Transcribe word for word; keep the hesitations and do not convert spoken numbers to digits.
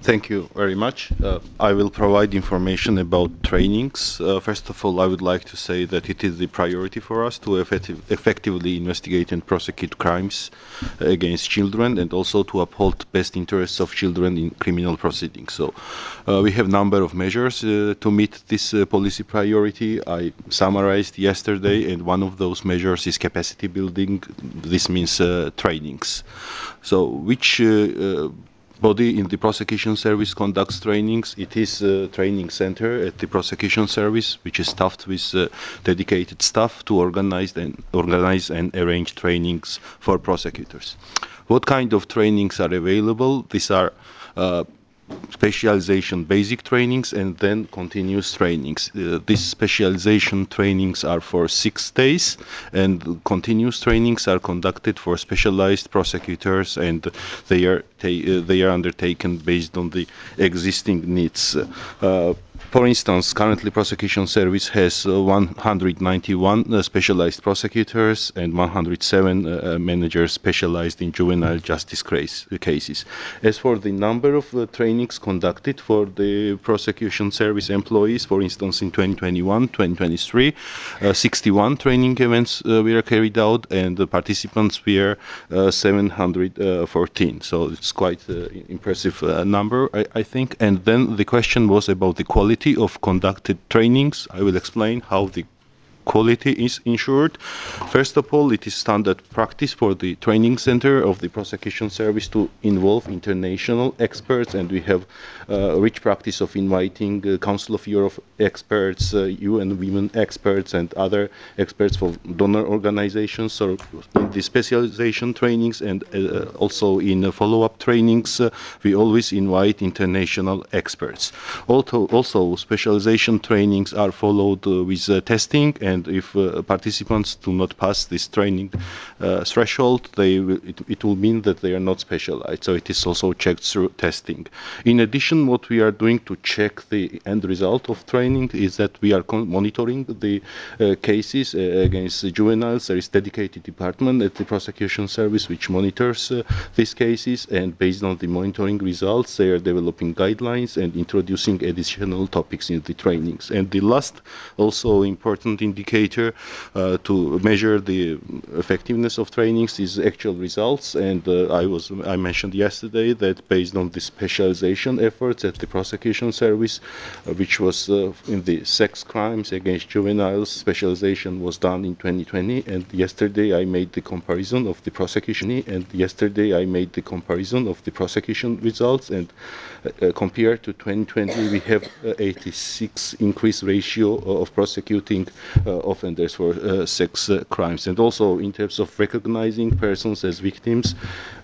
Thank you very much. Uh, I will provide information about trainings. Uh, first of all, I would like to say that it is the priority for us to effective, effectively investigate and prosecute crimes against children, and also to uphold best interests of children in criminal proceedings. So uh, we have a number of measures uh, to meet this uh, policy priority. I summarized yesterday, and one of those measures is capacity building. This means uh, trainings. So which uh, uh, body in the prosecution service conducts trainings? It is a training center at the prosecution service, which is staffed with uh, dedicated staff to organize and organize and arrange trainings for prosecutors. What kind of trainings are available? These are uh, specialization basic trainings and then continuous trainings. Uh, these specialization trainings are for six days, and continuous trainings are conducted for specialized prosecutors, and they are uh, they are undertaken based on the existing needs. Uh, for instance, currently prosecution service has uh, one hundred ninety-one uh, specialized prosecutors and one hundred seven uh, managers specialized in juvenile justice case, cases. As for the number of uh, trainings conducted for the prosecution service employees, for instance, in twenty twenty-one twenty twenty-three, uh, sixty-one training events uh, were carried out, and the participants were uh, seven hundred fourteen. So it's quite an uh, impressive uh, number, I, I think. And then the question was about the quality of conducted trainings. I will explain how the quality is ensured. First of all, it is standard practice for the training center of the prosecution service to involve international experts, and we have a uh, rich practice of inviting uh, Council of Europe experts, uh, U N Women experts, and other experts from donor organizations. So in the specialization trainings and uh, also in uh, follow-up trainings, uh, we always invite international experts. Also, also specialization trainings are followed uh, with uh, testing, and if uh, participants do not pass this training uh, threshold, they will, it, it will mean that they are not specialized. So it is also checked through testing. In addition, what we are doing to check the end result of training is that we are monitoring the uh, cases uh, against the juveniles. There is a dedicated department at the prosecution service which monitors uh, these cases, and based on the monitoring results, they are developing guidelines and introducing additional topics in the trainings. And the last, also important indicator uh, to measure the effectiveness of trainings is actual results. And uh, I was I mentioned yesterday that based on the specialization efforts at the prosecution service, uh, which was uh, in the sex crimes against juveniles, specialization was done in twenty twenty. And yesterday I made the comparison of the prosecution. And yesterday I made the comparison of the prosecution results. And uh, compared to twenty twenty, we have uh, eighty-six increase ratio of prosecuting uh, offenders for uh, sex uh, crimes. And also in terms of recognizing persons as victims,